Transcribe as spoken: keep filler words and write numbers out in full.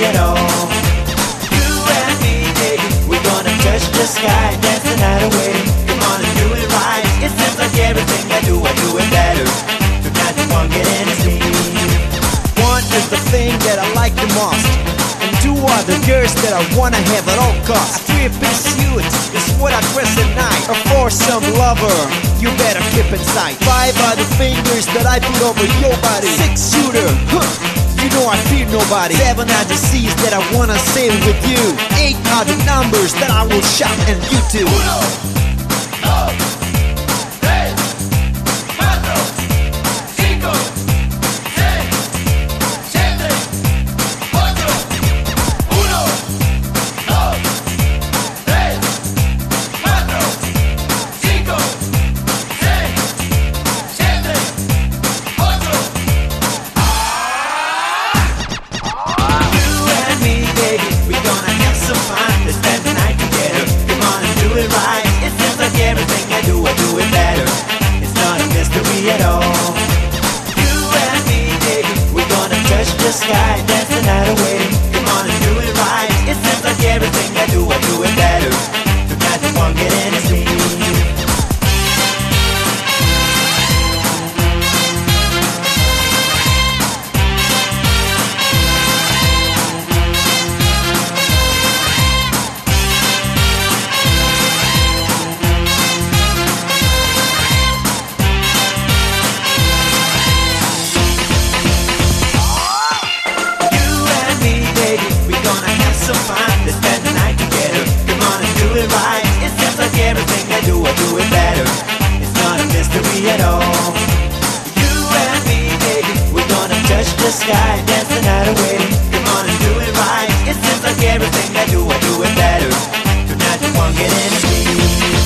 at all. You and me, baby, we're gonna touch the sky, dance the night away. Come on and do it right. It seems like everything I do, I do it better. Tonight the one getting is me. One is the thing that I like the most, and two are the girls that I wanna have at all costs. A three-piece suit is what I dress at night. A foursome lover, you better keep in sight. Five are the fingers that I put over your body. Six shooter, huh, you know I fear nobody. Seven are the seas that I wanna sail with you. Eight are the numbers that I will shout and you too. Uno, dos, tres, cuatro, cinco, seis, siete, ocho. Uno, dos, tres, cuatro, cinco, seis, siete, ocho. You and me, baby, we're gonna have some fun. Let's spend the night together. Come on and do it right. It seems like everything I do, I do it better. It's not a mystery at all. You and me, baby, we're gonna touch the sky, dance the night away. Come on and do it right. It seems like everything I do, I do it better. Tonight the one getting is me. You and me, baby, we're gonna have some fun. Let's spend the night together. Come on and do it right. It seems like everything I do, I do it better. It's not a mystery at all. You and me, baby, we're gonna touch the sky, dance the night away. Come on and do it right. It seems like everything I do, I do it better. Tonight the one getting is me.